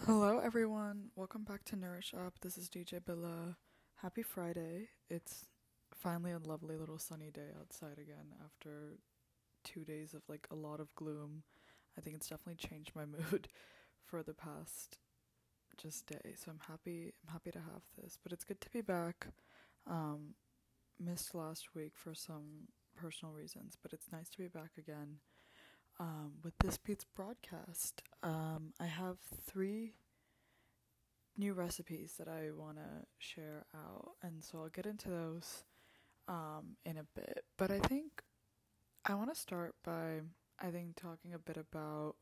Hello, everyone. Welcome back to Nourish Up. This is DJ Billa. Happy Friday. It's finally a lovely little sunny day outside again after 2 days of like a lot of gloom. I think it's definitely changed my mood for the past just day. So I'm happy. I'm happy to have this. But it's good to be back. Um, Missed last week for some personal reasons, but it's nice to be back again. With this Beats broadcast, I have three new recipes that I want to share out, and so I'll get into those in a bit. But I think I want to start by talking a bit about,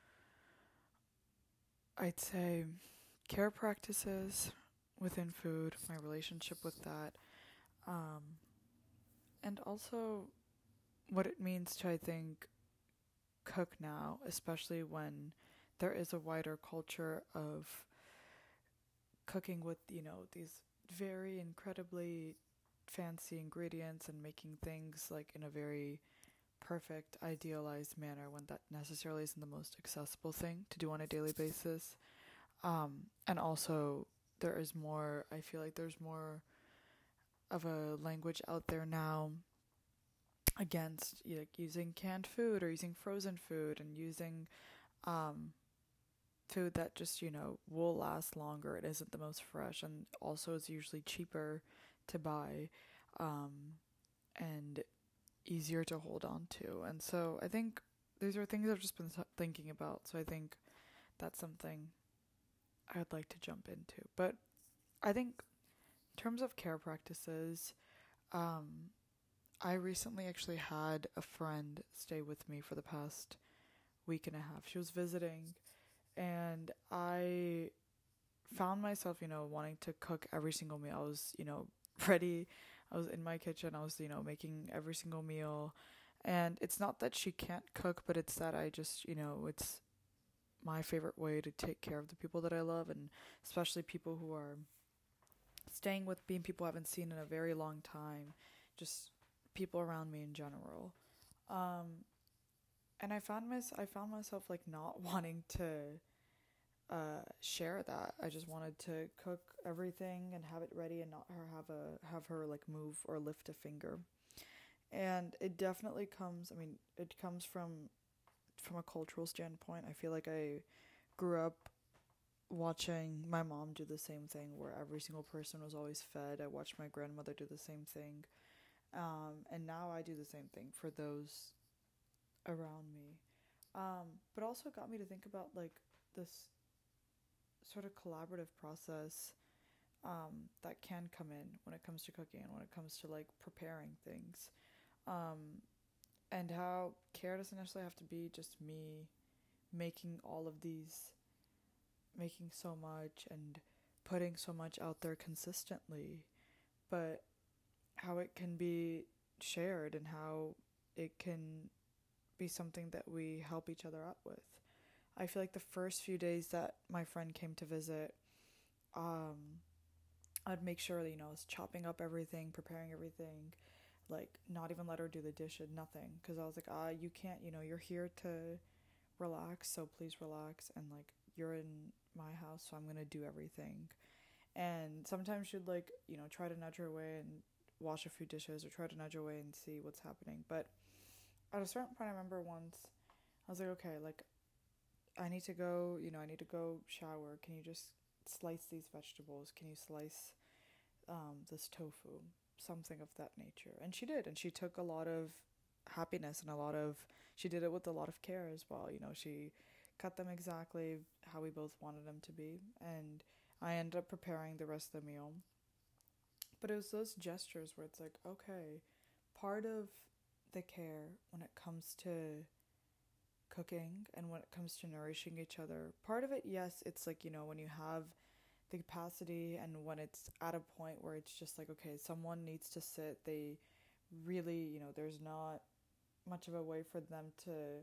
I'd say, care practices within food, my relationship with that, um, and also what it means to, I think, cook now, especially when there is a wider culture of cooking with, these very incredibly fancy ingredients and making things like in a very perfect, idealized manner when that necessarily isn't the most accessible thing to do on a daily basis. And also, there is more, I feel like there's more of a language out there now against like using canned food or using frozen food and using um, food that just, will last longer. It isn't the most fresh and also is usually cheaper to buy and easier to hold on to. And so I think these are things I've just been thinking about. So I think that's something I would like to jump into. But I think in terms of care practices, um, I recently actually had a friend stay with me for the past week and a half. She was visiting, and I found myself, wanting to cook every single meal. I was, ready. I was in my kitchen. I was, making every single meal. And it's not that she can't cook, but it's that I just, it's my favorite way to take care of the people that I love, and especially people who are staying with me, people I haven't seen in a very long time, just people around me in general. Um, and I found myself like not wanting to share that. I just wanted to cook everything and have it ready and not have her like move or lift a finger. And it definitely comes, I mean, it comes from a cultural standpoint. I feel like I grew up watching my mom do the same thing where every single person was always fed. I watched my grandmother do the same thing. And now I do the same thing for those around me. But also got me to think about like this sort of collaborative process that can come in when it comes to cooking and when it comes to like preparing things. Um, and how care doesn't necessarily have to be just me making all of these, making so much and putting so much out there consistently, but how it can be shared and how it can be something that we help each other out with. I feel like the first few days that my friend came to visit, um, I'd make sure that, I was chopping up everything, preparing everything, like not even let her do the dishes, nothing. Because I was like, you can't, you're here to relax, so please relax. And like, you're in my house, so I'm going to do everything. And sometimes she'd like, try to nudge her away and wash a few dishes or try to nudge her away and see what's happening. But at a certain point, I remember once I was like, okay, like I need to go, I need to go shower. Can you just slice these vegetables? Can you slice this tofu? Something of that nature. And she did. And she took a lot of happiness and she did it with a lot of care as well. She cut them exactly how we both wanted them to be. And I ended up preparing the rest of the meal. But it was those gestures where it's like, okay, part of the care when it comes to cooking and when it comes to nourishing each other. Part of it, yes, it's like, when you have the capacity and when it's at a point where it's just like, okay, someone needs to sit, they really, there's not much of a way for them to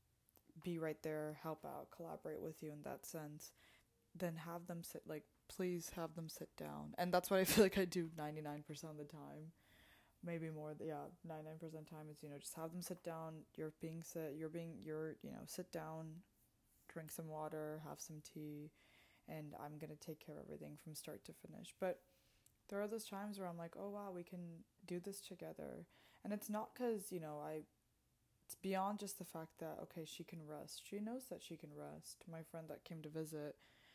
be right there, help out, collaborate with you in that sense, then have them sit, like, please have them sit down. And that's what I feel like I do 99% of the time, maybe more. Yeah, 99% of the time is, just have them sit down. You're sit down, drink some water, have some tea, and I'm going to take care of everything from start to finish. But there are those times where I'm like, oh wow, we can do this together. And it's not because, it's beyond just the fact that, okay, she can rest. She knows that she can rest. My friend that came to visit,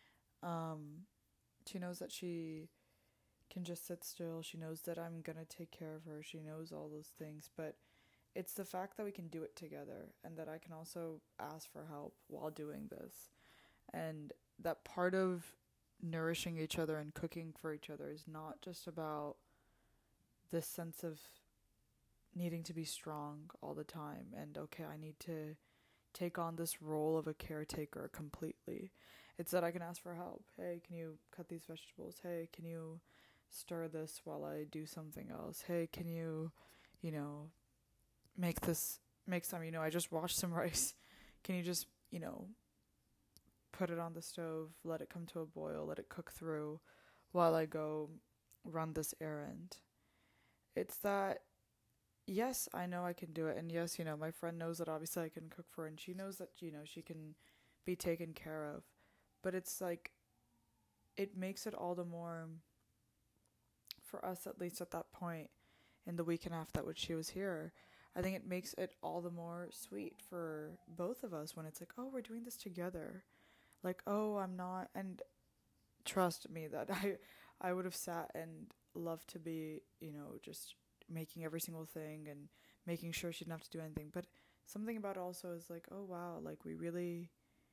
she knows that she can just sit still. She knows that I'm going to take care of her. She knows all those things. But it's the fact that we can do it together and that I can also ask for help while doing this. And that part of nourishing each other and cooking for each other is not just about this sense of needing to be strong all the time and, okay, I need to take on this role of a caretaker completely. It's that I can ask for help. Hey, can you cut these vegetables? Hey, can you stir this while I do something else? Hey, can you, you know, make some, I just washed some rice. Can you just, put it on the stove, let it come to a boil, let it cook through while I go run this errand? It's that, yes, I know I can do it. And yes, my friend knows that obviously I can cook for her and she knows that, she can be taken care of. But it's like, it makes it all the more, for us at least at that point in the week and a half that which she was here, I think it makes it all the more sweet for both of us when it's like, oh, we're doing this together. Like, oh, I'm not, and trust me that I would have sat and loved to be, just making every single thing and making sure she didn't have to do anything. But something about it also is like, oh wow, like we really,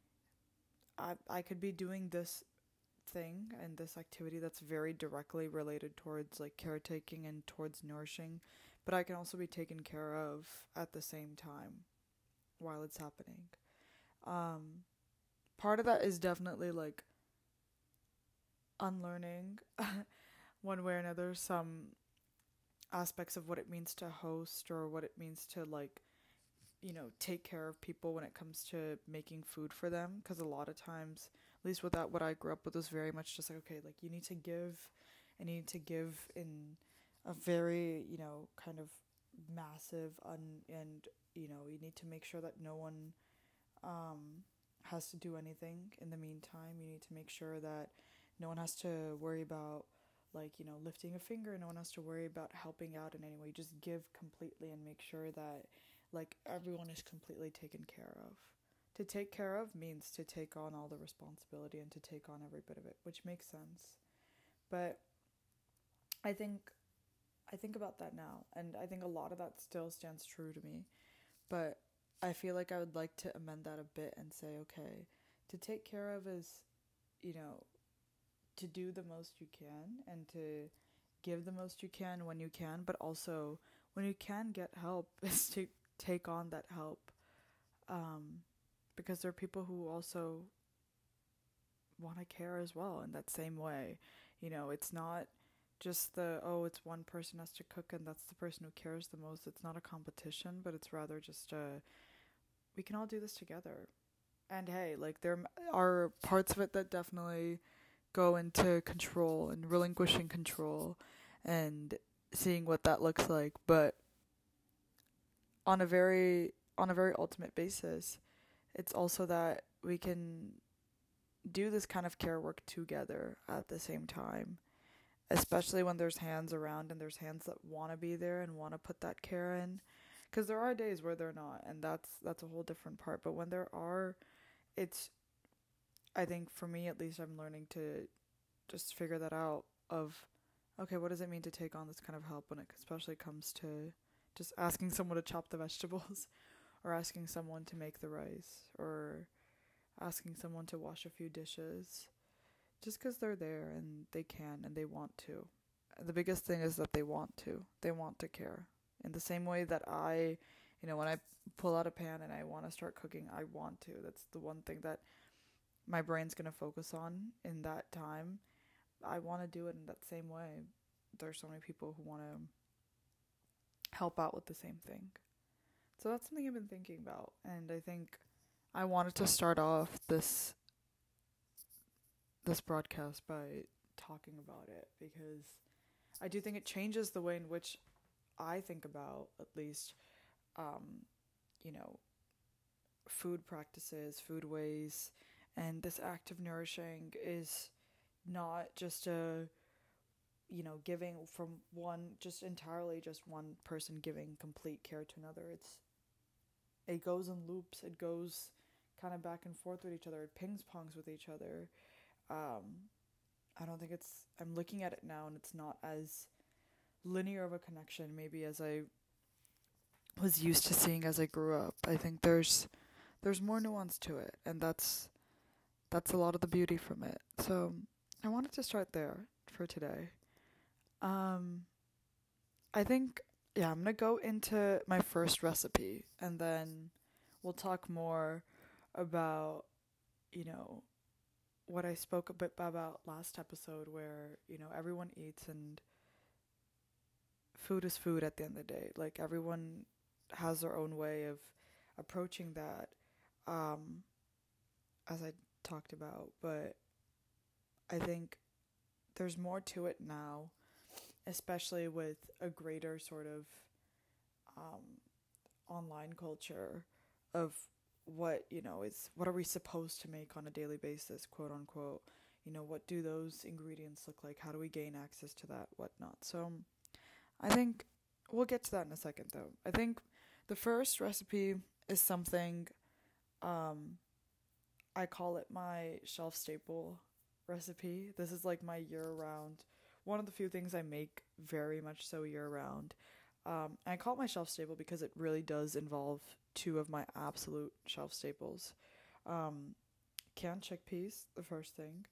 I could be doing this thing and this activity that's very directly related towards like caretaking and towards nourishing, but I can also be taken care of at the same time while it's happening. Part of that is definitely like unlearning one way or another some aspects of what it means to host or what it means to like, take care of people when it comes to making food for them. Because a lot of times, at least with that, what I grew up with was very much just like, okay, like you need to give and you need to give in a very, kind of massive and, you need to make sure that no one has to do anything in the meantime. You need to make sure that no one has to worry about like, lifting a finger. No one has to worry about helping out in any way. Just give completely and make sure that like everyone is completely taken care of. To take care of means to take on all the responsibility and to take on every bit of it, which makes sense. But I think about that now, and I think a lot of that still stands true to me. But I feel like I would like to amend that a bit and say, okay, to take care of is, you know, to do the most you can and to give the most you can when you can, but also when you can get help is to take on that help. Because there are people who also want to care as well in that same way. It's not just it's one person has to cook and that's the person who cares the most. It's not a competition, but it's rather just we can all do this together. And hey, like there are parts of it that definitely go into control and relinquishing control and seeing what that looks like, but on a very ultimate basis, it's also that we can do this kind of care work together at the same time, especially when there's hands around and there's hands that want to be there and want to put that care in, because there are days where they're not, and that's a whole different part. But when there are, it's, I think for me at least, I'm learning to just figure that out of, okay, what does it mean to take on this kind of help when it especially comes to just asking someone to chop the vegetables or asking someone to make the rice or asking someone to wash a few dishes, just because they're there and they can and they want to. The biggest thing is that they want to. They want to care. In the same way that when I pull out a pan and I want to start cooking, I want to. That's the one thing that my brain's going to focus on in that time. I want to do it in that same way. There's so many people who want to help out with the same thing. So that's something I've been thinking about. And I think I wanted to start off this broadcast by talking about it, because I do think it changes the way in which I think about, at least, you know, food practices, food ways, And this act of nourishing is not just a, giving from one, just entirely just one person giving complete care to another. It goes in loops. It goes kind of back and forth with each other. It pings pongs with each other. Um, I don't think I'm looking at it now and it's not as linear of a connection maybe as I was used to seeing as I grew up. I think there's more nuance to it, and that's a lot of the beauty from it. So I wanted to start there for today. Um, I think, yeah, I'm gonna go into my first recipe, and then we'll talk more about, you know, what I spoke a bit about last episode, where everyone eats and food is food at the end of the day. Like everyone has their own way of approaching that, um, as I talked about, but I think there's more to it now, especially with a greater sort of um, online culture of what are we supposed to make on a daily basis, quote unquote. What do those ingredients look like? How do we gain access to that, whatnot? So I think we'll get to that in a second, though. I think the first recipe is something, um, I call it my shelf staple recipe. This is like my year round, one of the few things I make very much so year round. I call it my shelf staple because it really does involve two of my absolute shelf staples. Um, Canned chickpeas, the first thing.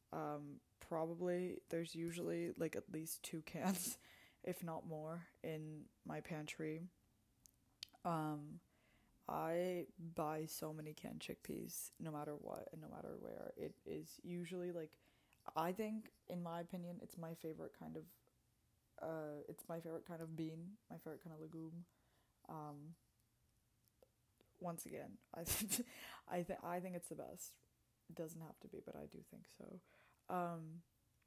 Probably there's usually like at least two cans, if not more, in my pantry. Um, I buy so many canned chickpeas no matter what and no matter where. It is usually like, I think, in my opinion, it's my favorite kind of bean, my favorite kind of legume. Um, Once again, I think it's the best. It doesn't have to be, but I do think so. Um,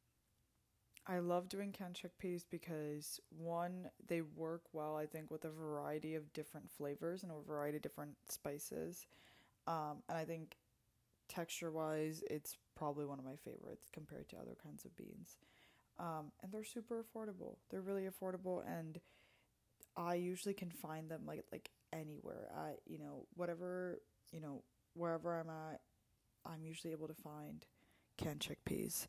I love doing canned chickpeas because one, they work well, I think, with a variety of different flavors and a variety of different spices. And I think texture wise, it's probably one of my favorites compared to other kinds of beans. And they're super affordable. They're really affordable, and I usually can find them like anywhere. Whatever, wherever I'm at, I'm usually able to find canned chickpeas.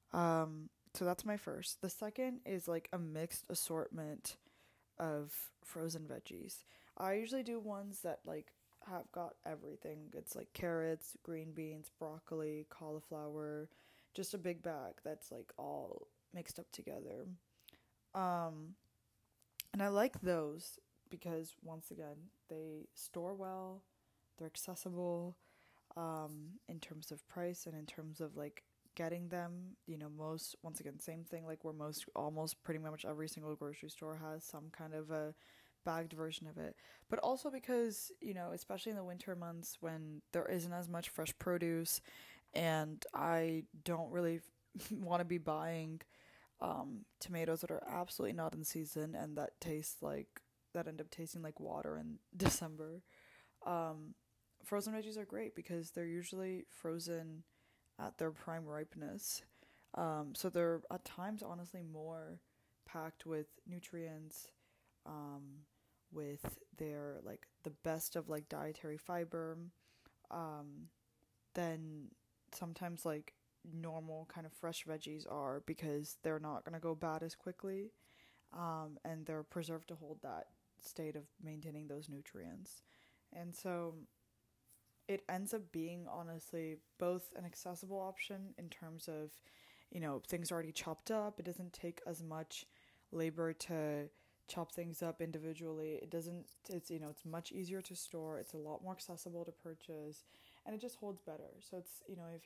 So that's my first. The second is like a mixed assortment of frozen veggies. I usually do ones that like have got everything. It's like carrots, green beans, broccoli, cauliflower, just a big bag that's like all mixed up together. Um, and I like those because once again, they store well, they're accessible, in terms of price and in terms of like getting them. Most, once again, same thing, like where most, almost pretty much every single grocery store has some kind of a bagged version of it. But also because, especially in the winter months when there isn't as much fresh produce and I don't really want to be buying tomatoes that are absolutely not in season and that end up tasting like water in December. Um, Frozen veggies are great because they're usually frozen at their prime ripeness. So they're at times honestly more packed with nutrients, um, with their like the best of like dietary fiber, um, than sometimes like normal kind of fresh veggies are because they're not gonna go bad as quickly, and they're preserved to hold that state of maintaining those nutrients. And so it ends up being honestly both an accessible option in terms of, things already chopped up. It doesn't take as much labor to chop things up individually. It's much easier to store. It's a lot more accessible to purchase, and it just holds better. So it's,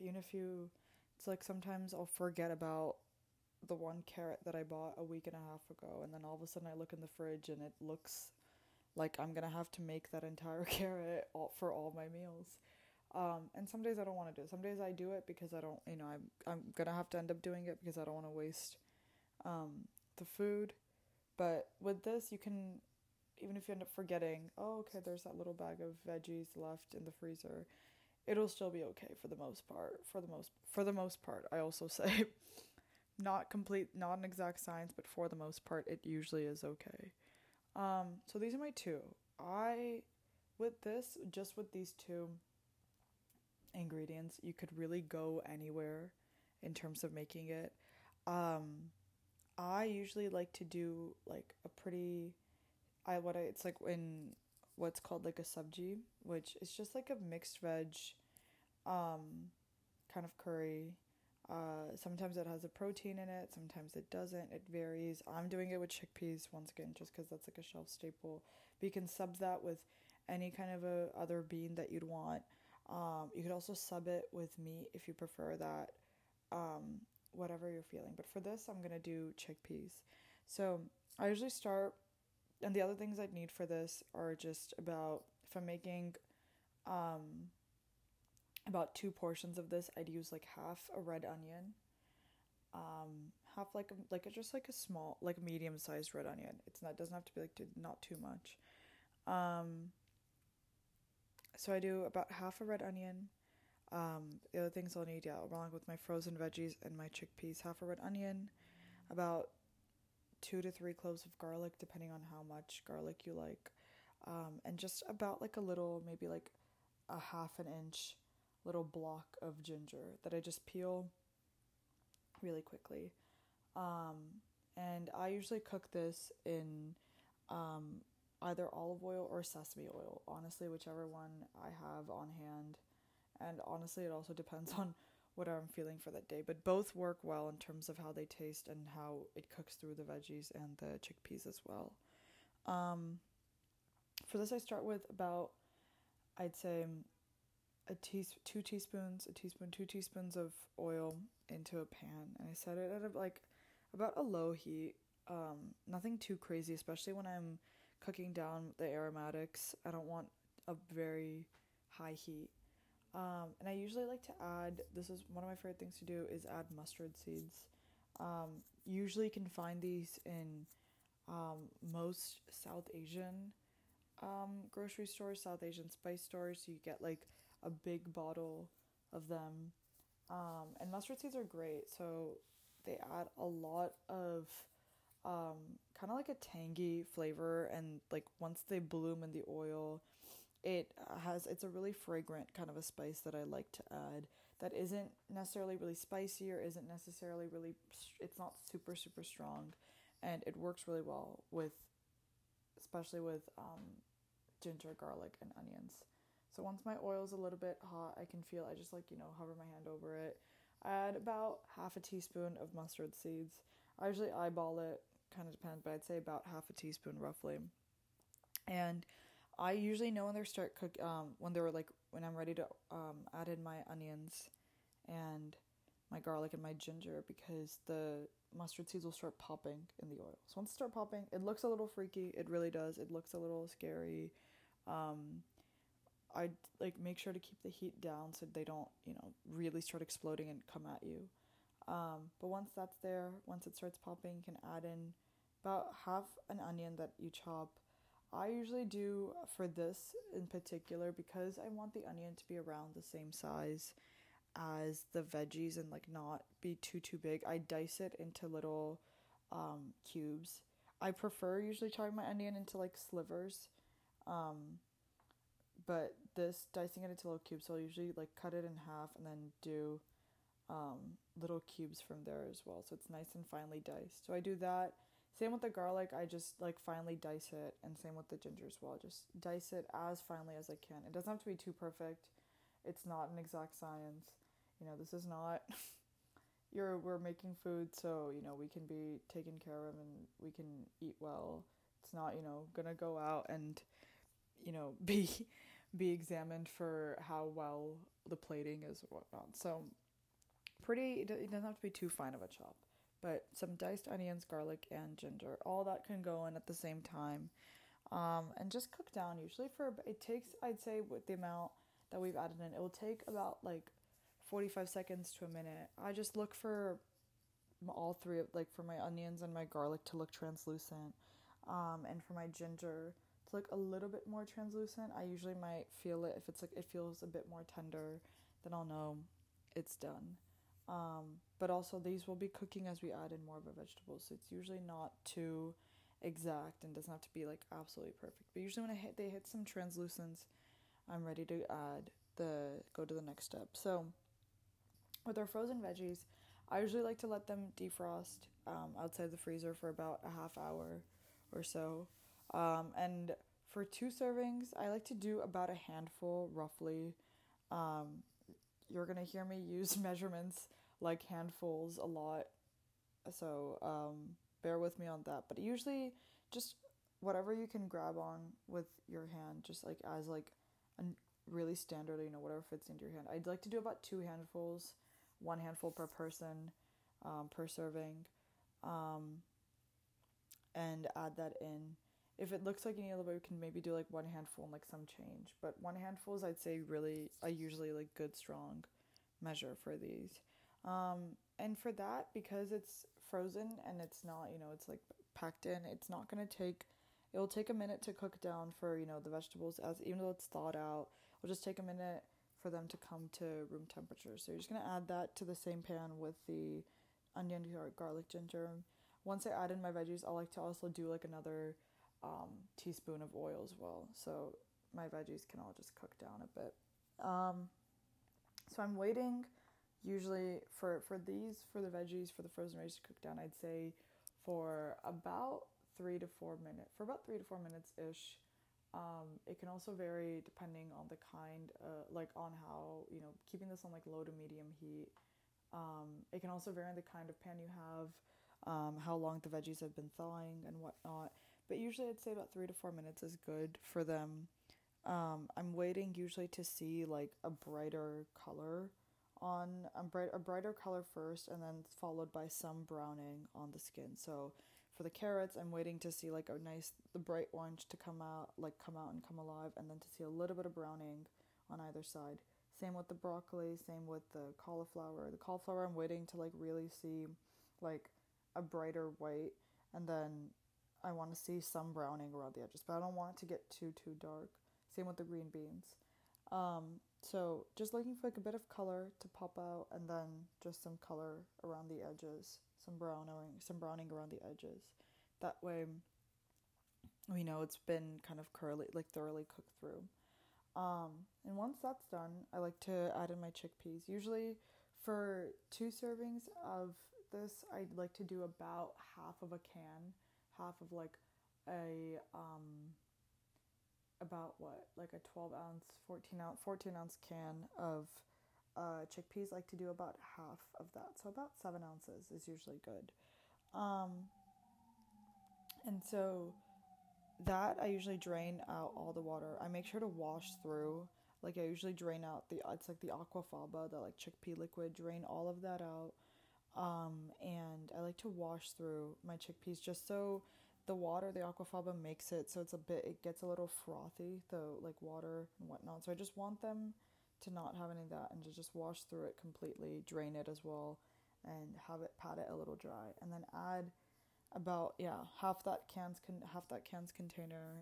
it's like sometimes I'll forget about the one carrot that I bought a week and a half ago, and then all of a sudden I look in the fridge and it looks like I'm gonna have to make that entire carrot for all my meals. And some days I don't want to do it. Some days I do it because I don't, I'm gonna have to end up doing it because I don't want to waste the food. But with this, you can, even if you end up forgetting, oh, okay, there's that little bag of veggies left in the freezer. it'll still be okay for the most part. For the most part, I also say not an exact science, but for the most part, it usually is okay. So these are my two. I with this, just with these two ingredients, you could really go anywhere in terms of making it. Um, I usually like to do like a pretty it's like in what's called like a sabji, which is just like a mixed veg um kind of curry. Sometimes it has a protein in it, sometimes it doesn't. It varies. I'm doing it with chickpeas once again, just because that's like a shelf staple. But you can sub that with any kind of a other bean that you'd want. You could also sub it with meat if you prefer that. Whatever you're feeling. But for this, I'm gonna do chickpeas. So I usually start, and the other things I'd need for this are just about if I'm making um about two portions of this, I'd use like half a red onion, half just like a small like a medium sized red onion. It's not doesn't have to be like not too much. Um, so I do about half a red onion. The other things I'll need, yeah, along with my frozen veggies and my chickpeas, half a red onion, about 2 to 3 cloves of garlic, depending on how much garlic you like, and just about like a little, maybe like a half an inch little block of ginger that I just peel really quickly. Um, and I usually cook this in um, either olive oil or sesame oil, honestly, whichever one I have on hand. And honestly, it also depends on what I'm feeling for that day. But both work well in terms of how they taste and how it cooks through the veggies and the chickpeas as well. Um, for this, I start with about, I'd say, 2 teaspoons, a teaspoon, 2 teaspoons of oil into a pan, and I set it at about a low heat. Nothing too crazy, especially when I'm cooking down the aromatics. I don't want a very high heat. And I usually like to add, this is one of my favorite things to do, is add mustard seeds. Usually you can find these in most South Asian grocery stores, South Asian spice stores. You get like a big bottle of them. And mustard seeds are great. So they add a lot of kind of like a tangy flavor. And like once they bloom in the oil, it's a really fragrant kind of a spice that I like to add. That isn't necessarily really spicy or isn't necessarily really, it's not super, super strong. And it works really well with, especially with ginger, garlic, and onions. So once my oil is a little bit hot, I just like, hover my hand over it. I add about half a teaspoon of mustard seeds. I usually eyeball it, kind of depends, but I'd say about half a teaspoon roughly. And I usually know when they start when I'm ready to add in my onions and my garlic and my ginger, because the mustard seeds will start popping in the oil. So once they start popping, it looks a little freaky. It really does. It looks a little scary. Um, I like make sure to keep the heat down so they don't, really start exploding and come at you. But once that's there, once it starts popping, you can add in about half an onion that you chop. I usually do for this in particular because I want the onion to be around the same size as the veggies and like not be too big. I dice it into little cubes. I prefer usually chopping my onion into like slivers. Um, but this dicing it into little cubes, so I'll usually like cut it in half and then do little cubes from there as well, so it's nice and finely diced. So I do that. Same with the garlic, I just like finely dice it, and same with the ginger as well. Just dice it as finely as I can. It doesn't have to be too perfect. It's not an exact science. This is not we're making food, so we can be taken care of and we can eat well. It's not gonna go out and be examined for how well the plating is or whatnot. So it doesn't have to be too fine of a chop, but some diced onions, garlic, and ginger, all that can go in at the same time, and just cook down. Usually it takes, I'd say, with the amount that we've added in, it will take about like 45 seconds to a minute. I just look for all three of, like, for my onions and my garlic to look translucent, and for my ginger to like a little bit more translucent. I usually might feel it if it's like it feels a bit more tender, then I'll know it's done. But also these will be cooking as we add in more of a vegetable, so it's usually not too exact and doesn't have to be like absolutely perfect. But usually when they hit some translucence, I'm ready to go to the next step. So with our frozen veggies, I usually like to let them defrost outside the freezer for about a half hour or so. And for 2 servings, I like to do about a handful roughly. Um, you're gonna hear me use measurements like handfuls a lot, so bear with me on that. But usually, just whatever you can grab on with your hand, just like as like a really standard, whatever fits into your hand. I'd like to do about 2 handfuls, 1 handful per person, per serving, um, and add that in. If it looks like you need a little bit, we can maybe do like 1 handful and like some change. But 1 handful is, I'd say, really, I usually like good strong measure for these. And for that, because it's frozen and it's not, it's like packed in, it's not going to take, it'll take a minute to cook down for, the vegetables, as even though it's thawed out, it'll just take a minute for them to come to room temperature. So you're just going to add that to the same pan with the onion, garlic, ginger. Once I add in my veggies, I like to also do like another teaspoon of oil as well. So my veggies can all just cook down a bit. So I'm waiting usually for the veggies, for the frozen veggies to cook down. I'd say for about 3 to 4 minutes, ish. It can also vary depending on the kind, like on how, keeping this on like low to medium heat. It can also vary on the kind of pan you have, how long the veggies have been thawing and whatnot. But usually I'd say about 3 to 4 minutes is good for them. I'm waiting usually to see like a brighter color a brighter color first, and then followed by some browning on the skin. So for the carrots, I'm waiting to see like the bright orange to come out and come alive, and then to see a little bit of browning on either side. Same with the broccoli, same with the cauliflower. The cauliflower, I'm waiting to like really see like a brighter white, and then I want to see some browning around the edges, but I don't want it to get too dark. Same with the green beans. So just looking for like a bit of color to pop out, and then just some color around the edges, some browning around the edges. That way, we know it's been kind of thoroughly cooked through. And once that's done, I like to add in my chickpeas. Usually, for 2 servings of this, I'd like to do about half of a can, half of like a about like a 12 ounce, 14 ounce can of chickpeas. Like to do about half of that, so about 7 ounces is usually good. And so that I usually drain out all the water. I make sure to wash through. Like I usually drain out it's like the aquafaba, the like chickpea liquid. Drain all of that out. And I like to wash through my chickpeas just so the water, the aquafaba makes it so it gets a little frothy, the like water and whatnot. So I just want them to not have any of that, and to just wash through it completely, drain it as well, and pat it a little dry, and then add about half that can's container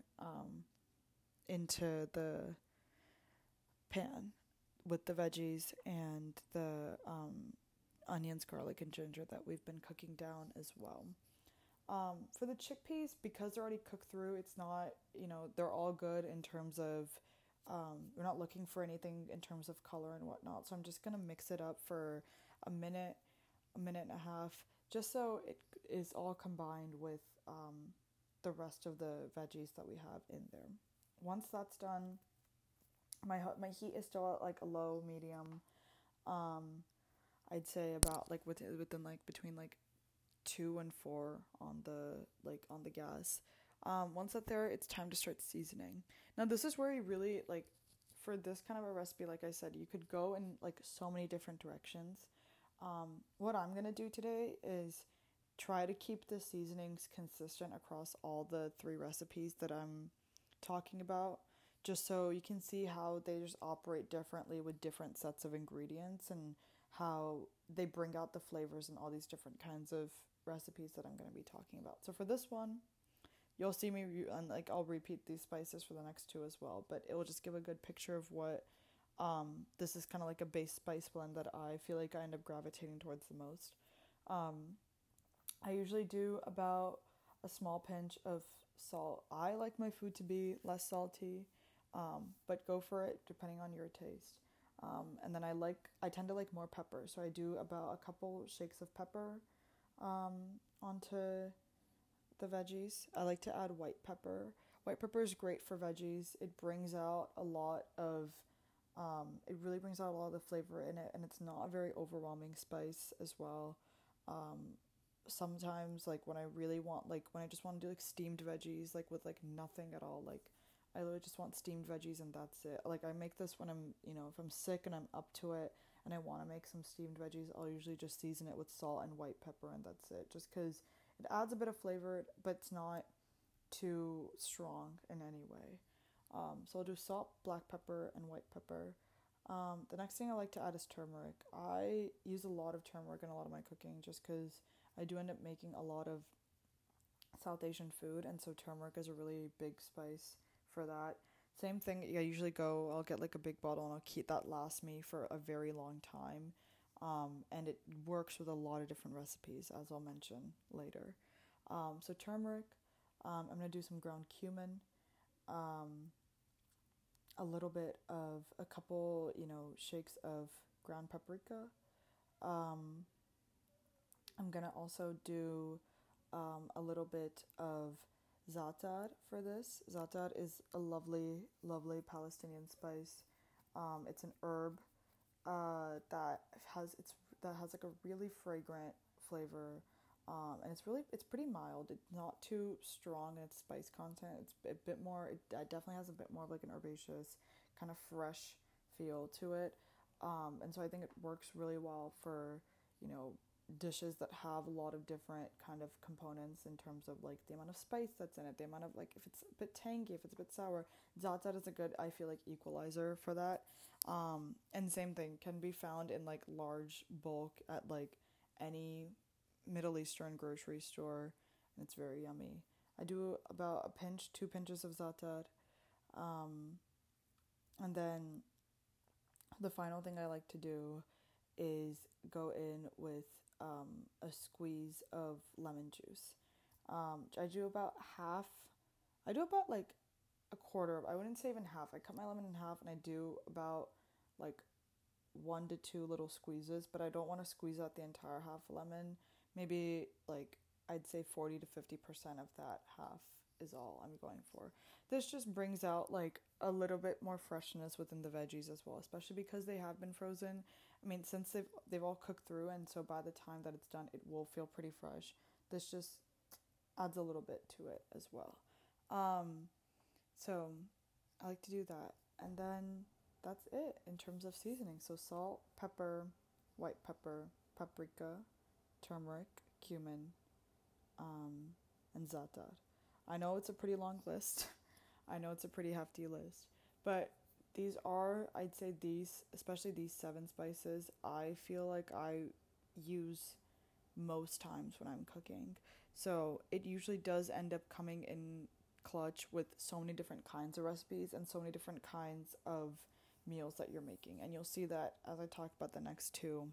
into the pan with the veggies and the onions, garlic, and ginger that we've been cooking down as well. For the chickpeas, because they're already cooked through, it's not, they're all good in terms of, we're not looking for anything in terms of color and whatnot. So I'm just going to mix it up for a minute and a half, just so it is all combined with the rest of the veggies that we have in there. Once that's done, my heat is still at like a low medium. I'd say about like within like between like 2 and 4 on the gas. Once that's there, it's time to start seasoning. Now this is where you really like, for this kind of a recipe, like I said, you could go in like so many different directions. What I'm gonna do today is try to keep the seasonings consistent across all the 3 recipes that I'm talking about, just so you can see how they just operate differently with different sets of ingredients, and how they bring out the flavors in all these different kinds of recipes that I'm going to be talking about. So for this one, you'll see me and like I'll repeat these spices for the next two as well, but it will just give a good picture of what this is kind of like a base spice blend that I feel like I end up gravitating towards the most. Um, I usually do about a small pinch of salt. I like my food to be less salty, but go for it depending on your taste. And then I tend to like more pepper, so I do about a couple shakes of pepper onto the veggies. I like to add white pepper. White pepper is great for veggies. It brings out a lot of, it really brings out a lot of the flavor in it, and it's not a very overwhelming spice as well. Um, Sometimes like when I really want, like when I just want to do like steamed veggies, like with like nothing at all, like I literally just want steamed veggies and that's it. Like I make this when I'm, if I'm sick and I'm up to it and I want to make some steamed veggies, I'll usually just season it with salt and white pepper and that's it. Just because it adds a bit of flavor, but it's not too strong in any way. So I'll do salt, black pepper, and white pepper. The next thing I like to add is turmeric. I use a lot of turmeric in a lot of my cooking just because I do end up making a lot of South Asian food, and so turmeric is a really big spice for that. Same thing, I usually I'll get like a big bottle and I'll keep that last me for a very long time. And it works with a lot of different recipes, as I'll mention later. So turmeric, I'm gonna do some ground cumin, um, a little bit of a couple, shakes of ground paprika. Um, I'm gonna also do a little bit of za'atar for this. Za'atar is a lovely, lovely Palestinian spice. It's an herb that has like a really fragrant flavor, and it's pretty mild. It's not too strong in its spice content. It's a bit more. It definitely has a bit more of like an herbaceous kind of fresh feel to it, and so I think it works really well for you know dishes that have a lot of different kind of components in terms of like the amount of spice that's in it, the amount of like if it's a bit tangy, if it's a bit sour. Za'atar is a good, I feel like, equalizer for that. And same thing can be found in like large bulk at like any Middle Eastern grocery store, and it's very yummy. I do about a pinch, 2 pinches of za'atar, um, and then the final thing I like to do is go in with a squeeze of lemon juice. I do about half. I do about like a quarter. I wouldn't say even half. I cut my lemon in half, and I do about like 1 to 2 little squeezes, but I don't want to squeeze out the entire half lemon. Maybe like I'd say 40 to 50% of that half is all I'm going for. This just brings out like a little bit more freshness within the veggies as well, especially because they have been frozen. I mean, since they've all cooked through, and so by the time that it's done, it will feel pretty fresh. This just adds a little bit to it as well. Um, so I like to do that, and then that's it in terms of seasoning. So salt, pepper, white pepper, paprika, turmeric, cumin, um, and za'atar. I know it's a pretty long list. I know it's a pretty hefty list, but I'd say especially these 7 spices, I feel like I use most times when I'm cooking. So it usually does end up coming in clutch with so many different kinds of recipes and so many different kinds of meals that you're making. And you'll see that as I talk about the next two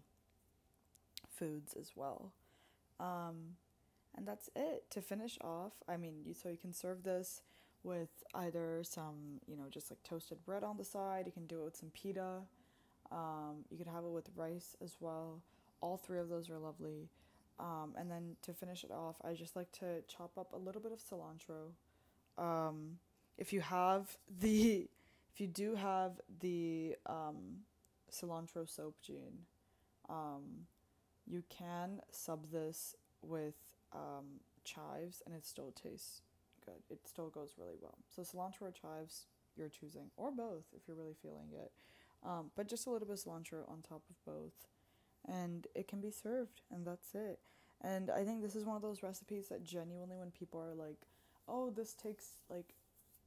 foods as well. Um, and that's it. To finish off, I mean, so you can serve this with either some, just like toasted bread on the side. You can do it with some pita. You could have it with rice as well. All three of those are lovely. And then to finish it off, I just like to chop up a little bit of cilantro. Um, if you have the, if you do have the cilantro soap gene, um, you can sub this with chives, and it still tastes good. It still goes really well. So cilantro or chives, you're choosing, or both if you're really feeling it. But just a little bit of cilantro on top of both, and it can be served, and that's it. And I think this is one of those recipes that genuinely, when people are like, oh, this takes like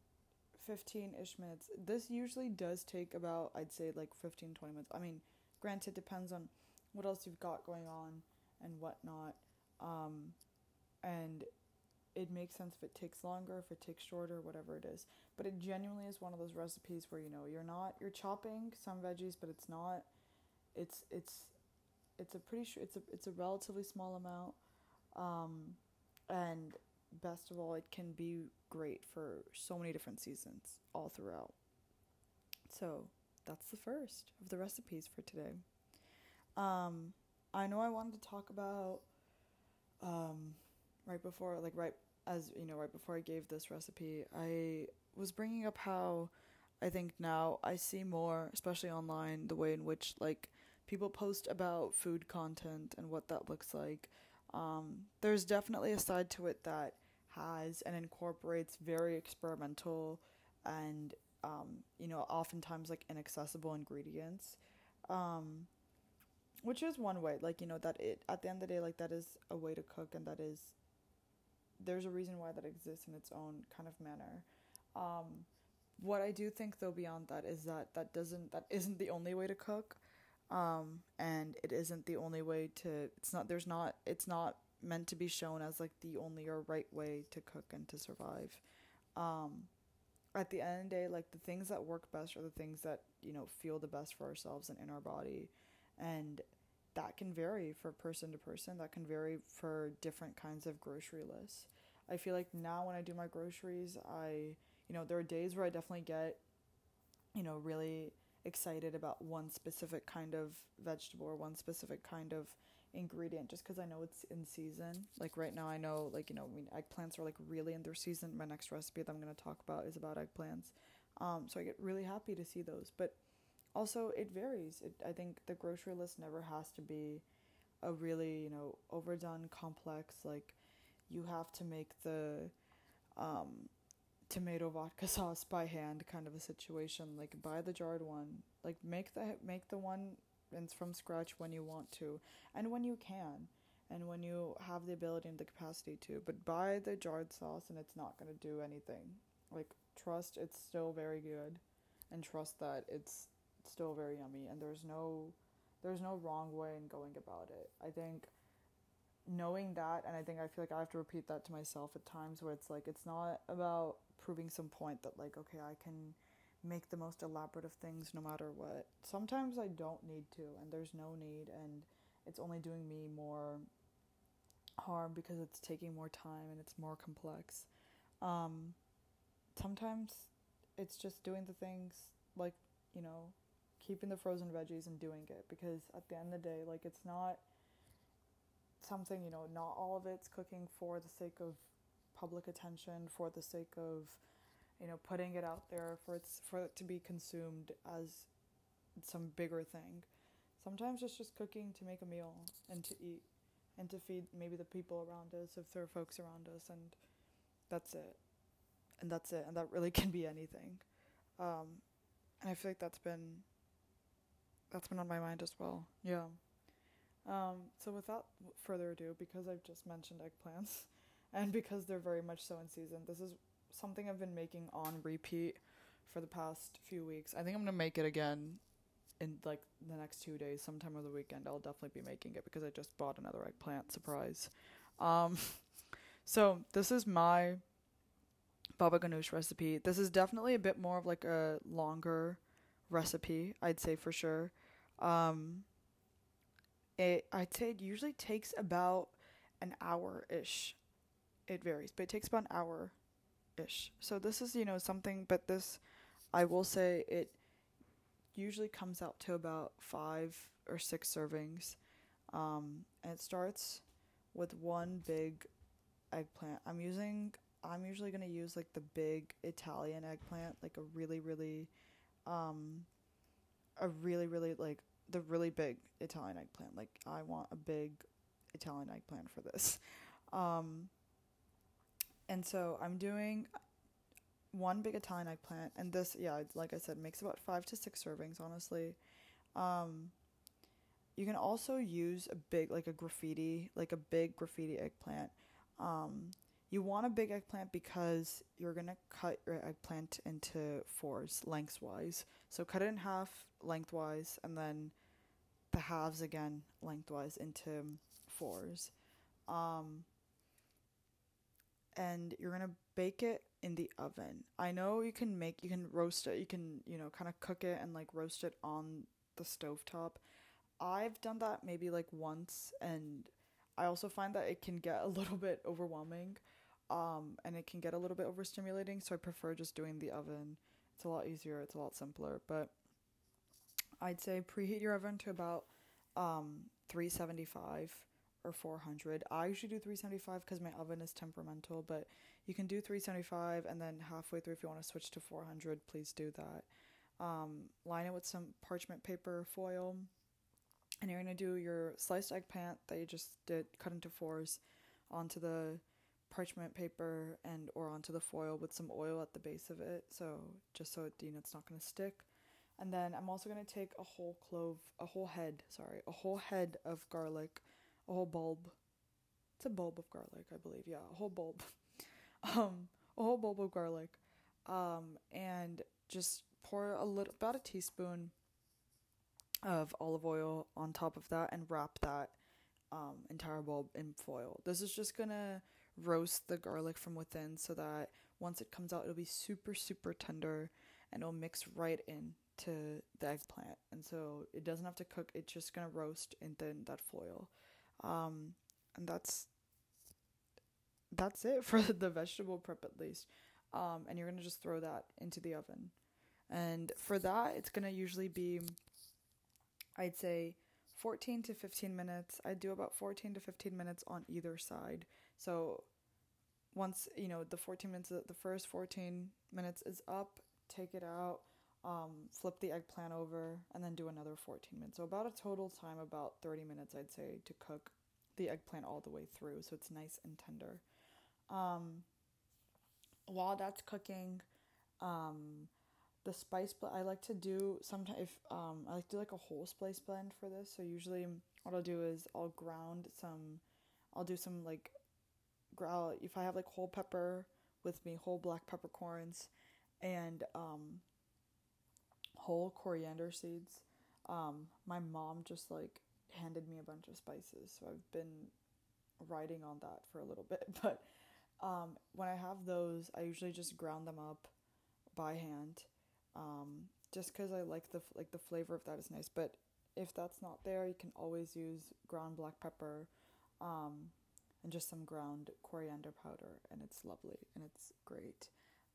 15-ish minutes, this usually does take about, I'd say, like 15-20 minutes. I mean, granted, depends on what else you've got going on and whatnot. And it makes sense if it takes longer, if it takes shorter, whatever it is. But it genuinely is one of those recipes where, you're chopping some veggies, but it's not, it's a it's a relatively small amount. And best of all, it can be great for so many different seasons all throughout. So that's the first of the recipes for today. I know I wanted to talk about um, right before, right before I gave this recipe, I was bringing up how I think now I see more, especially online, the way in which people post about food content and what that looks like. There's definitely a side to it that has and incorporates very experimental and oftentimes inaccessible ingredients. Um, which is one way, that it at the end of the day, that is a way to cook, and that is there's a reason why that exists in its own kind of manner. Um, what I do think though beyond that is that isn't the only way to cook, and it isn't the only way to. It's not meant to be shown as the only or right way to cook and to survive. Um, at the end of the day, the things that work best are the things that feel the best for ourselves and in our body, and that can vary for person to person. That can vary for different kinds of grocery lists. I feel like now when I do my groceries, there are days where I definitely get, really excited about one specific kind of vegetable or one specific kind of ingredient just because I know it's in season. Like right now, I know, eggplants are really in their season. My next recipe that I'm going to talk about is about eggplants. So I get really happy to see those. But also, it varies. I think the grocery list never has to be a really, overdone, complex, you have to make the um, tomato vodka sauce by hand kind of a situation. Buy the jarred one. Make the one from scratch when you want to and when you can and when you have the ability and the capacity to. But buy the jarred sauce and it's not going to do anything. Trust it's still very good, and trust that it's still very yummy, and there's no wrong way in going about it. I think knowing that, and I feel like I have to repeat that to myself at times, where it's not about proving some point that okay, I can make the most elaborate of things no matter what. Sometimes I don't need to, and there's no need, and it's only doing me more harm because it's taking more time and it's more complex. um Sometimes it's just doing the things, like you know keeping the frozen veggies and doing it, because at the end of the day, it's not something, not all of it's cooking for the sake of public attention, for the sake of putting it out there for it to be consumed as some bigger thing. Sometimes it's just cooking to make a meal and to eat and to feed maybe the people around us, if there are folks around us, and that's it. And that really can be anything. And I feel like that's been on my mind as well. Yeah. So without further ado, because I've just mentioned eggplants, and because they're very much so in season, this is something I've been making on repeat for the past few weeks. I think I'm gonna make it again in the next 2 days, sometime of the weekend. I'll definitely be making it because I just bought another eggplant. Surprise. Um, so this is my baba ganoush recipe. This is definitely a bit more of a longer recipe, I'd say for sure. Um, I'd say it usually takes about an hour ish. It varies, but it takes about an hour ish. So this is something, but this I will say it usually comes out to about 5 or 6 servings. And it starts with one big eggplant. I'm usually gonna use the big Italian eggplant, um a really really the really big Italian eggplant. I want a big Italian eggplant for this. Um and so I'm doing one big Italian eggplant, and this, yeah, like I said, makes about 5 to 6 servings, honestly. Um you can also use a big graffiti eggplant. Um you want a big eggplant because you're gonna cut your eggplant into fours lengthwise. So cut it in half lengthwise, and then the halves again lengthwise into fours. Um, and you're gonna bake it in the oven. I know you can roast it, you can, kind of cook it and like roast it on the stovetop. I've done that maybe like once, and I also find that it can get a little bit overwhelming, and it can get a little bit overstimulating, so I prefer just doing the oven. It's a lot easier, it's a lot simpler, but I'd say preheat your oven to about 375 or 400. I usually do 375 because my oven is temperamental, but you can do 375 and then halfway through if you want to switch to 400, please do that. Line it with some parchment paper foil, and you're going to do your sliced eggplant that you just did cut into fours onto the parchment paper and or onto the foil with some oil at the base of it, so just so it's not going to stick. And then I'm also going to take a whole head of garlic, a whole bulb. It's a bulb of garlic, I believe. Yeah, a whole bulb. A whole bulb of garlic. And just pour about a teaspoon of olive oil on top of that and wrap that entire bulb in foil. This is just going to roast the garlic from within so that once it comes out, it'll be super, super tender and it'll mix right in to the eggplant, and so it doesn't have to cook. It's just gonna roast in that foil, and that's it for the vegetable prep at least. And you're gonna just throw that into the oven, and for that it's gonna usually be, I'd say, 14 to 15 minutes. I do about 14 to 15 minutes on either side. So once the first 14 minutes is up, take it out. Flip the eggplant over, and then do another 14 minutes. So about a total time about 30 minutes, I'd say, to cook the eggplant all the way through, so it's nice and tender. While that's cooking, the spice I like to do sometimes. If I like to do like a whole spice blend for this. So usually, what I'll do is I'll ground some. I'll do some like if I have like whole pepper with me, whole black peppercorns, and whole coriander seeds. My mom just like handed me a bunch of spices, so I've been writing on that for a little bit. But when I have those, I usually just ground them up by hand, just because I like the flavor of that is nice. But if that's not there, you can always use ground black pepper, and just some ground coriander powder, and it's lovely and it's great.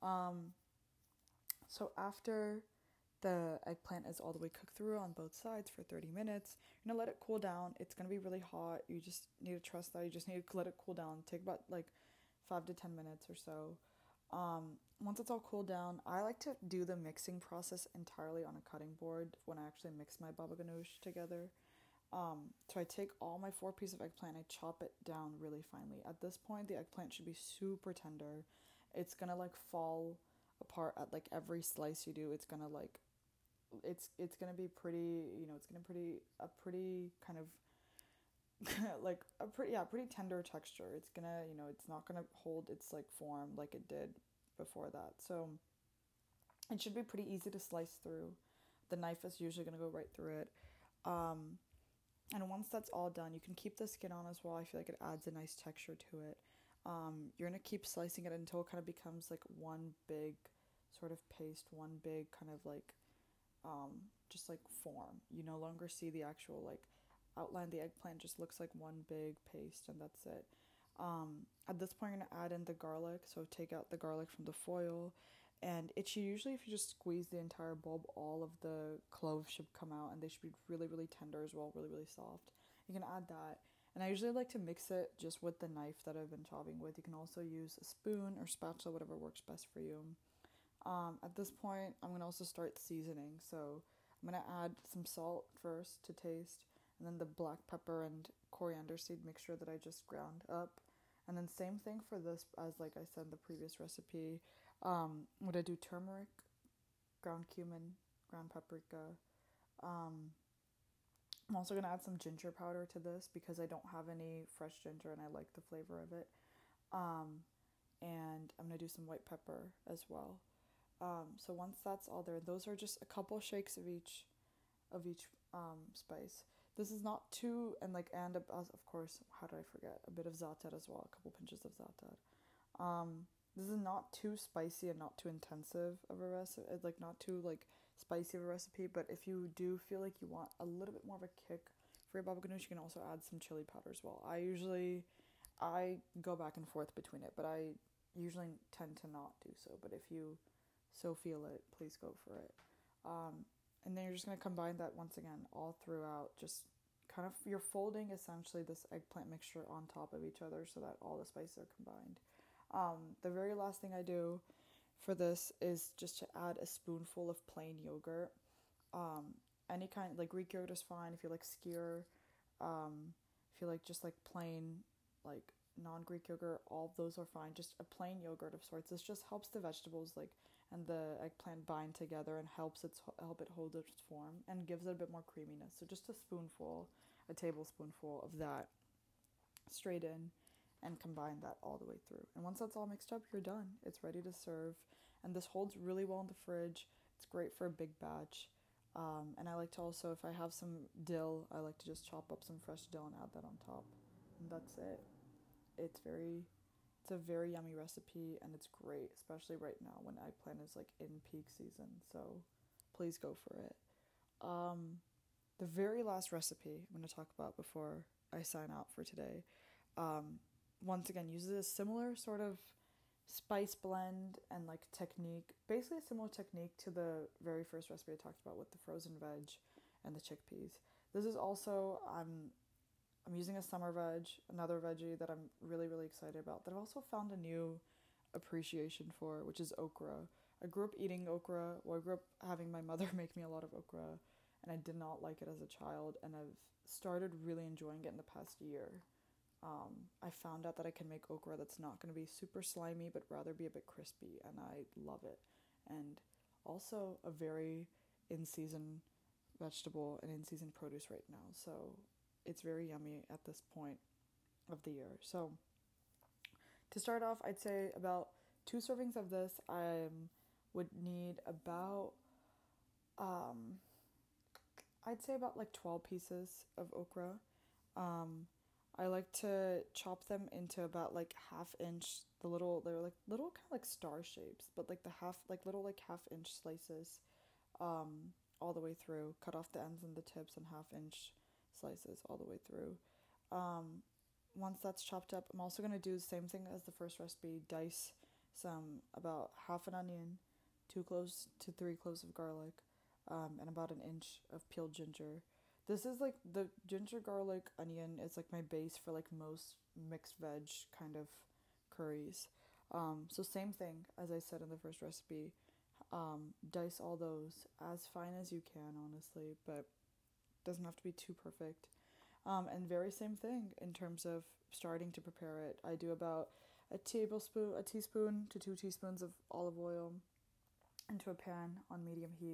So after the eggplant is all the way cooked through on both sides for 30 minutes. You're going to let it cool down. It's going to be really hot. You just need to trust that. You just need to let it cool down. Take about like 5 to 10 minutes or so. Once it's all cooled down, I like to do the mixing process entirely on a cutting board when I actually mix my baba ganoush together. So I take all my 4 pieces of eggplant, I chop it down really finely. At this point, the eggplant should be super tender. It's going to like fall apart at like every slice you do. It's going to like it's gonna be pretty, it's gonna a pretty kind of like pretty tender texture. It's gonna, it's not gonna hold its like form like it did before that. So it should be pretty easy to slice through. The knife is usually gonna go right through it. And once that's all done, you can keep the skin on as well. I feel like it adds a nice texture to it. You're gonna keep slicing it until it kind of becomes like one big sort of paste, one big kind of like just like form. You no longer see the actual like outline. The eggplant just looks like one big paste, and that's it. At this point, you're gonna add in the garlic. So take out the garlic from the foil, and it should usually, if you just squeeze the entire bulb, all of the cloves should come out, and they should be really, really tender as well, really, really soft. You can add that, and I usually like to mix it just with the knife that I've been chopping with. You can also use a spoon or spatula, whatever works best for you. At this point, I'm gonna also start seasoning. So I'm gonna add some salt first to taste, and then the black pepper and coriander seed mixture that I just ground up. And then same thing for this as like I said in the previous recipe. I'm gonna do turmeric, ground cumin, ground paprika. I'm also gonna add some ginger powder to this because I don't have any fresh ginger and I like the flavor of it. And I'm gonna do some white pepper as well. So once that's all there, those are just a couple shakes of each spice. This is not too, and of course, how did I forget? A bit of za'atar as well, a couple pinches of za'atar. This is not too spicy and not too intensive of a recipe, like not too like spicy of a recipe, but if you do feel like you want a little bit more of a kick for your baba ganoush, you can also add some chili powder as well. I go back and forth between it, but I usually tend to not do so. But if you so feel it, please go for it. And then you're just gonna combine that once again all throughout. Just kind of you're folding essentially this eggplant mixture on top of each other so that all the spices are combined. The very last thing I do for this is just to add a spoonful of plain yogurt. Um, any kind, like Greek yogurt is fine. If you like skyr, if you like just like plain, like non-Greek yogurt, all of those are fine. Just a plain yogurt of sorts. This just helps the vegetables like and the eggplant bind together and help it hold its form and gives it a bit more creaminess. So just a tablespoonful of that straight in and combine that all the way through. And once that's all mixed up, you're done. It's ready to serve. And this holds really well in the fridge. It's great for a big batch. And I like to also, if I have some dill, I like to just chop up some fresh dill and add that on top. And that's it. It's very, it's a very yummy recipe and it's great, especially right now when eggplant is like in peak season. So please go for it. The very last recipe I'm going to talk about before I sign out for today, um, once again, uses a similar sort of spice blend and like technique, basically a similar technique to the very first recipe I talked about with the frozen veg and the chickpeas. This is also I'm using a summer veg, another veggie that I'm really really excited about that I've also found a new appreciation for, which is okra. I grew up eating okra. Well, I grew up having my mother make me a lot of okra, and I did not like it as a child, and I've started really enjoying it in the past year. I found out that I can make okra that's not going to be super slimy, but rather be a bit crispy, and I love it. And also a very in season vegetable and in season produce right now, so it's very yummy at this point of the year. So to start off, I'd say about 2 servings of this. I would need about um, I'd say about like 12 pieces of okra. Um, I like to chop them into about like half inch. They're like little kind of like star shapes, but like the half inch slices, all the way through. Cut off the ends and the tips and half-inch slices all the way through. Um, Once that's chopped up, I'm also gonna do the same thing as the first recipe. Dice about half an onion, 2 cloves to 3 cloves of garlic, and about an inch of peeled ginger. This is like the ginger garlic onion is like my base for like most mixed veg kind of curries. So same thing as I said in the first recipe. Dice all those as fine as you can, honestly, but doesn't have to be too perfect. And very same thing in terms of starting to prepare it. I do about a teaspoon to 2 teaspoons of olive oil into a pan on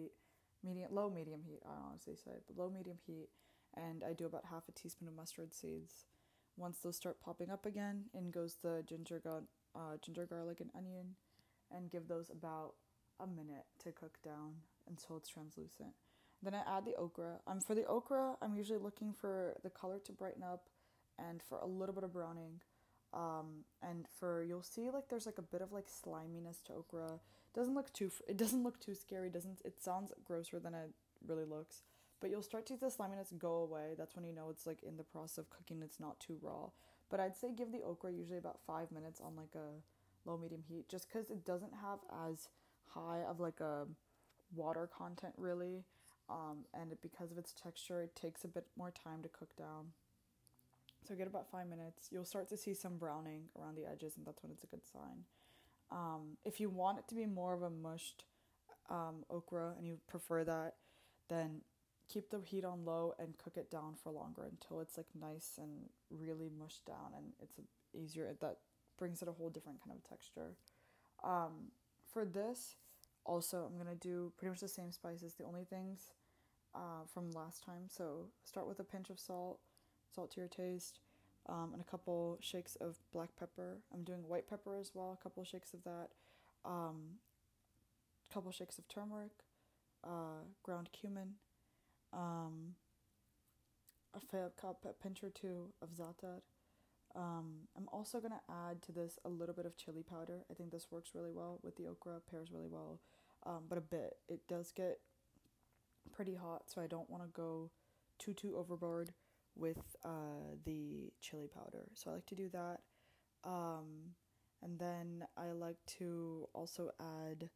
low medium heat. I honestly say, but low medium heat, and I do about half a teaspoon of mustard seeds. Once those start popping up again, in goes the ginger, garlic, and onion, and give those about a minute to cook down until it's translucent. Then I add the okra. For the okra, I'm usually looking for the color to brighten up and for a little bit of browning. And for you'll see like there's like a bit of like sliminess to okra. It doesn't look too scary. Doesn't It sounds grosser than it really looks. But you'll start to see the sliminess go away. That's when you know it's like in the process of cooking. It's not too raw. But I'd say give the okra usually about 5 minutes on like a low medium heat, just because it doesn't have as high of like a water content really, because of its texture, it takes a bit more time to cook down. So get about 5 minutes. You'll start to see some browning around the edges, and that's when it's a good sign. If you want it to be more of a mushed okra and you prefer that, then keep the heat on low and cook it down for longer until it's like nice and really mushed down, and it's easier. That brings it a whole different kind of texture. For this, also, I'm gonna do pretty much the same spices. The only things from last time. So start with a pinch of salt to your taste, and a couple shakes of black pepper. I'm doing white pepper as well. A couple shakes of that. A couple shakes of turmeric, ground cumin, a pinch or two of za'atar, I'm also gonna add to this a little bit of chili powder. I think this works really well with the okra, pairs really well, but a bit. It does get pretty hot, so I don't want to go too overboard with the chili powder. So I like to do that. Um, and then I like to also add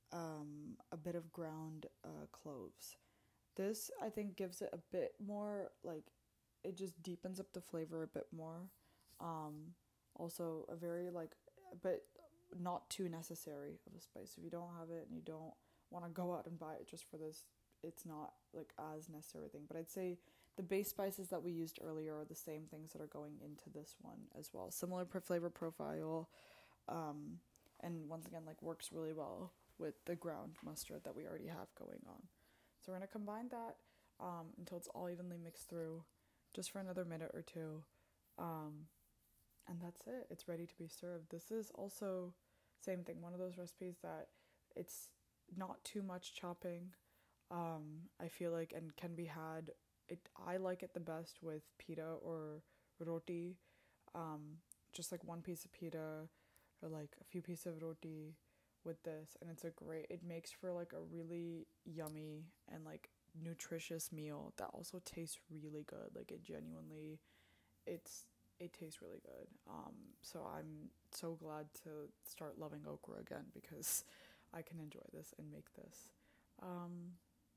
a bit of ground cloves. This I think gives it a bit more like it just deepens up the flavor a bit more. Um, Also a very like but not too necessary of a spice. If you don't have it and you don't want to go out and buy it just for this, it's not like as necessary thing. But I'd say the base spices that we used earlier are the same things that are going into this one as well. Similar flavor profile, um, and once again like works really well with the ground mustard that we already have going on. So we're gonna combine that until it's all evenly mixed through, just for another minute or two, um, and that's it. It's ready to be served. This is also same thing. One of those recipes that it's not too much chopping. I feel like and can be had. It I like it the best with pita or roti, um, just like one piece of pita or like a few pieces of roti with this, and it's a great. It makes for like a really yummy and like nutritious meal that also tastes really good. Like it genuinely, it's it tastes really good. So I'm so glad to start loving okra again because I can enjoy this and make this. Um,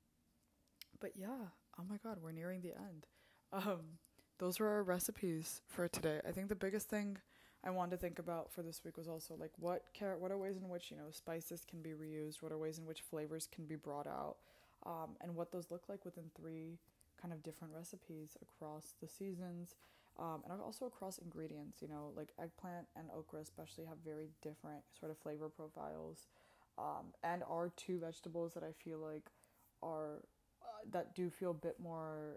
but yeah, oh my god, we're nearing the end. Um, those were our recipes for today. I think the biggest thing I wanted to think about for this week was also like what are ways in which spices can be reused, what are ways in which flavors can be brought out, and what those look like within three kind of different recipes across the seasons, and also across ingredients. Like eggplant and okra especially have very different sort of flavor profiles, and are two vegetables that I feel like are that do feel a bit more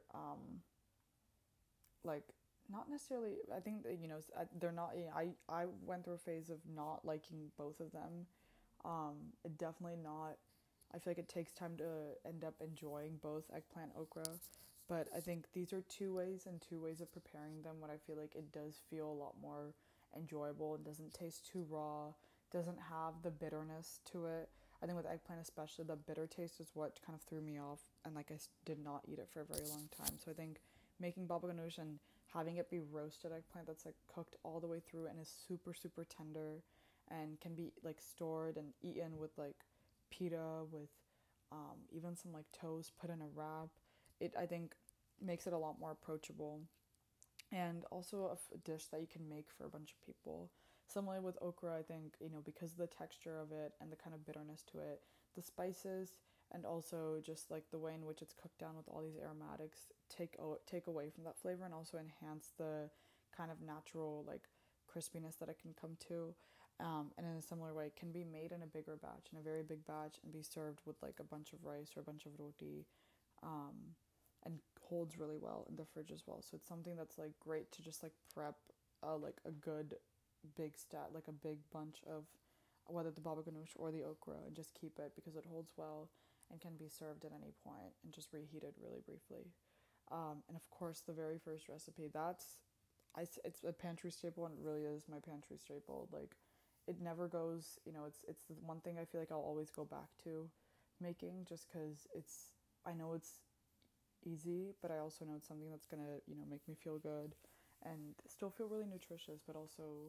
like not necessarily. I think that, they're not. I went through a phase of not liking both of them. It definitely not. I feel like it takes time to end up enjoying both eggplant okra, but I think these are two ways of preparing them. What I feel like it does feel a lot more enjoyable. It doesn't taste too raw. Doesn't have the bitterness to it. I think with eggplant especially, the bitter taste is what kind of threw me off, and like did not eat it for a very long time. So I think making baba ganoush and having it be roasted eggplant that's like cooked all the way through and is super tender and can be like stored and eaten with like pita with even some like toast put in a wrap, it I think makes it a lot more approachable and also a dish that you can make for a bunch of people. Similarly with okra, I think, because of the texture of it and the kind of bitterness to it, the spices and also just like the way in which it's cooked down with all these aromatics take away from that flavor and also enhance the kind of natural like crispiness that it can come to. And in a similar way, it can be made in a bigger batch, in a very big batch, and be served with like a bunch of rice or a bunch of roti, um, and holds really well in the fridge as well. So it's something that's like great to just like prep like a good big like a big bunch of whether the baba ganoush or the okra and just keep it because it holds well and can be served at any point and just reheated really briefly. And of course, the very first recipe it's a pantry staple and it really is my pantry staple. Like it never goes, it's the one thing I feel like I'll always go back to making just because I know it's easy, but I also know it's something that's gonna, make me feel good and still feel really nutritious, but also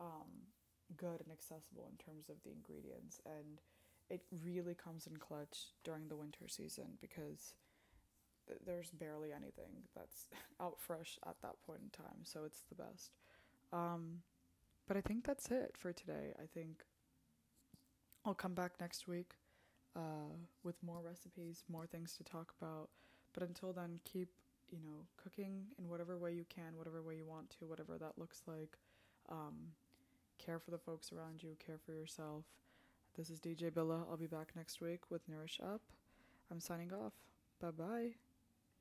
good and accessible in terms of the ingredients. And it really comes in clutch during the winter season because there's barely anything that's out fresh at that point in time, so it's the best. Um, but I think that's it for today. I think I'll come back next week with more recipes, more things to talk about. But until then, keep, cooking in whatever way you can, whatever way you want to, whatever that looks like. Um, Care for the folks around you, care for yourself. This is DJ Billa. I'll be back next week with Nourish Up. I'm signing off. Bye bye.